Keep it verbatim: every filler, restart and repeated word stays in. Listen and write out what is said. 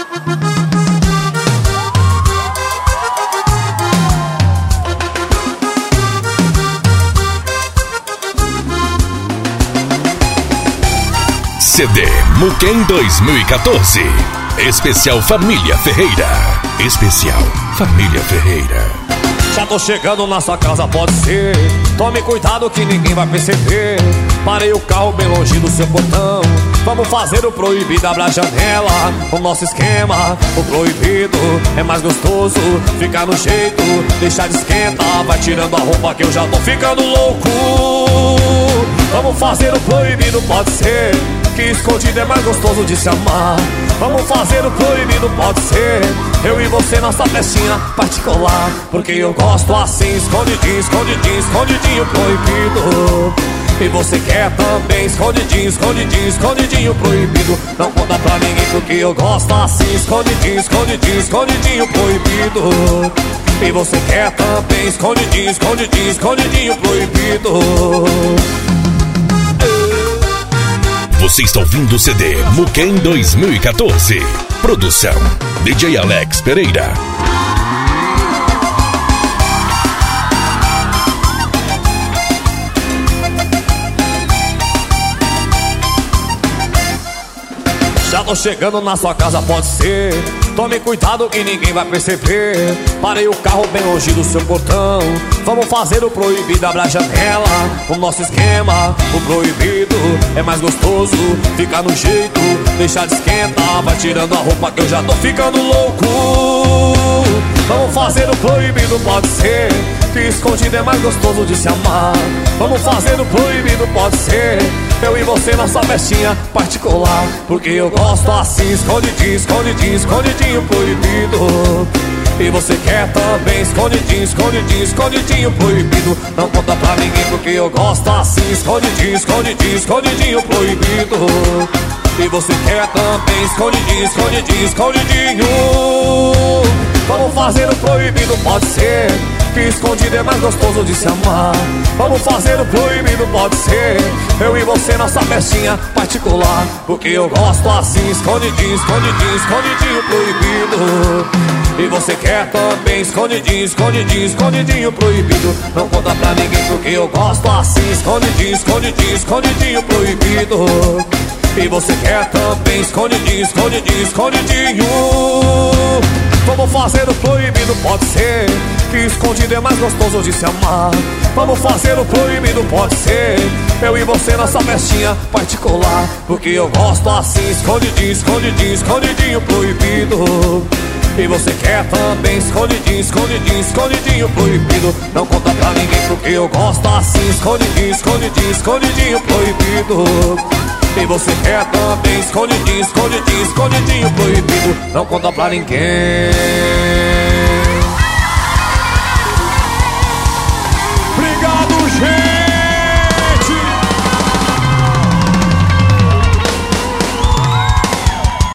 C D Muquem dois mil e quatorze. Especial Família Ferreira. Especial Família Ferreira. Já tô chegando na sua casa, pode ser. Tome cuidado que ninguém vai perceber. Parei o carro bem longe do seu portão. Vamos fazer o proibido, abre a janela. O nosso esquema, o proibido é mais gostoso. Ficar no jeito, deixar de esquentar. Vai tirando a roupa que eu já tô ficando louco. Vamos fazer o proibido, pode ser. Que escondido é mais gostoso de se amar. Vamos fazer o proibido, pode ser. Eu e você, nossa festinha particular. Porque eu gosto assim, escondidinho, escondidinho, escondidinho proibido. E você quer também, escondidinho, escondidinho, escondidinho proibido. Não conta pra ninguém porque eu gosto assim, escondidinho, escondidinho, escondidinho proibido. E você quer também, escondidinho, escondidinho, escondidinho proibido. Você está ouvindo o C D Muquem dois mil e quatorze. Produção D J Alex Pereira. Já tô chegando na sua casa, pode ser. Tome cuidado que ninguém vai perceber. Parei o carro bem longe do seu portão. Vamos fazer o proibido, abre a janela. O nosso esquema, o proibido é mais gostoso. Ficar no jeito, deixar de esquentar. Vai tirando a roupa que eu já tô ficando louco. Vamos fazer o proibido, pode ser. Que escondido é mais gostoso de se amar. Vamos fazer o proibido, pode ser. Eu e você, nossa festinha particular. Porque eu gosto assim, escondidinho, escondidinho, escondidinho proibido. E você quer também, escondidinho, escondidinho, escondidinho proibido. Não conta pra ninguém porque eu gosto assim, escondidinho, escondidinho, escondidinho proibido. E você quer também, escondidinho, escondidinho, escondidinho. Vamos fazer o proibido, pode ser. Que escondido é mais gostoso de se amar. Vamos fazer o proibido, pode ser. Eu e você, nossa festinha particular. Porque eu gosto assim, escondidinho, escondidinho, escondidinho proibido. E você quer também, escondidinho, escondidinho, escondidinho proibido. Não conta pra ninguém porque eu gosto assim, escondidinho, escondidinho, escondidinho proibido. E você quer também, escondidinho, escondidinho, escondidinho. Vamos fazer o proibido, pode ser. Que escondido é mais gostoso de se amar. Vamos fazer o proibido, pode ser. Eu e você, nossa festinha particular. Porque eu gosto assim, escondidinho, escondidinho, escondidinho proibido. E você quer também, escondidinho, escondidinho, escondidinho proibido. Não conta pra ninguém porque eu gosto assim, escondidinho, escondidinho, escondidinho proibido. E você quer também, escondidinho, escondidinho, escondidinho proibido. Não conta pra ninguém.